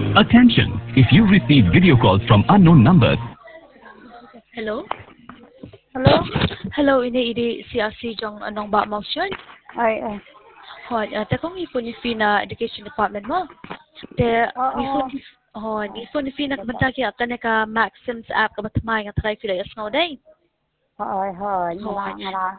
Attention! If you receive video calls from unknown numbers. Hello? Hello? Hello, ini si Jong anong ba motion? Ay. Hon, takong ipon ni Fina Education Department mo. Te, ipon ni Fina kabanta kaya ka Maxims app kabatamay nga takay fila yas nga day. Hoy. Ngala.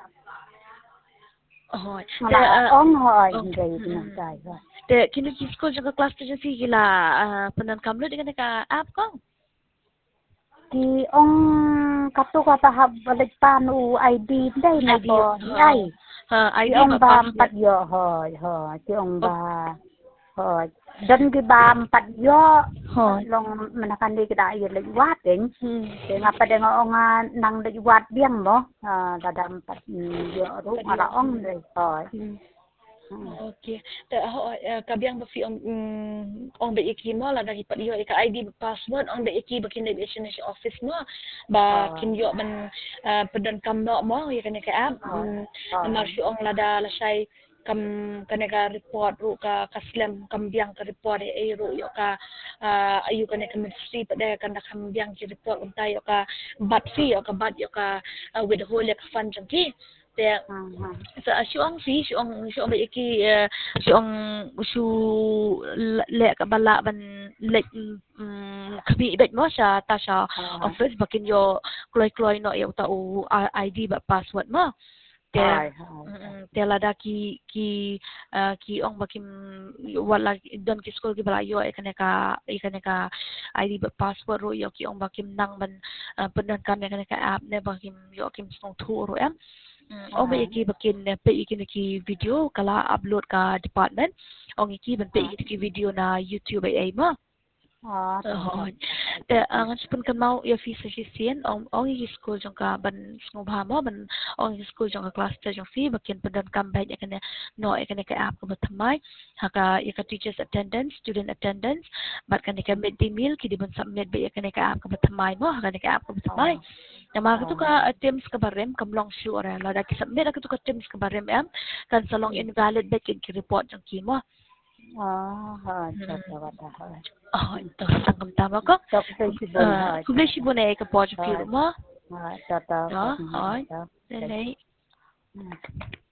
Hon. Hoy. Hindi pinagkay. Te, kinukis-school siya ka class to siya sila panan kamlo di ka app ko. Ki katu katahab balik panu ID day na po. Ay. ID ba empat yo hoy. Ki ba. Hoy. Dan ki ba empat yo. Long manakandi kita ay liwat din. Nga pa nga nga nang liwat diang mo. Dada empat yo ru ngalaong day. Hoy. Okay. Kabiang ba fi ong ba iki mo la dari pat yo ika ID password ong ba iki ba kin national office mo ba kin yo man pedan kamno mo ya kan ka app marsyo ong lada la sai kam kanega report ru ka kaslam kambiang ka report e ru yo ka ayu kan ka ministry pada kan kambiang ki report untay yo ka bat fi yo ka with the whole fund jangki sa siung ba iki siung le ka bala ban le kabi bet mo sa ta sa office bakin yo kloy no yo ta ID ba password mo te lada ki ong bakim wala don ki school ki bala yo ka ID ba password ro yo ki ong bakim nang ban pedan kami ka app ne bakim yo kim song tour em ong iki bakin pe iki ki video kala upload ka department ong iki ban pe iki video na YouTube ai mo te ang spun ka mau ya fi sa sien ong iki school jong ka ban snobha mo ban ong iki school jong ka class ta jong fi bakin pedan kam ba ya kana no ya kana ka app ko batamay haka ya ka teachers attendance student attendance bat kana ka midday meal ki di ban submit ba ya kana ka app ko batamay mo haka ka app ko batamay nama ko ka teams ka barem kam long sure la da ki submit ka to ka teams ka barem em kan salong invalid ba ki report jong ki mo ito sangkam tama ko. Kublesi bo na ka po sa mo. Ay.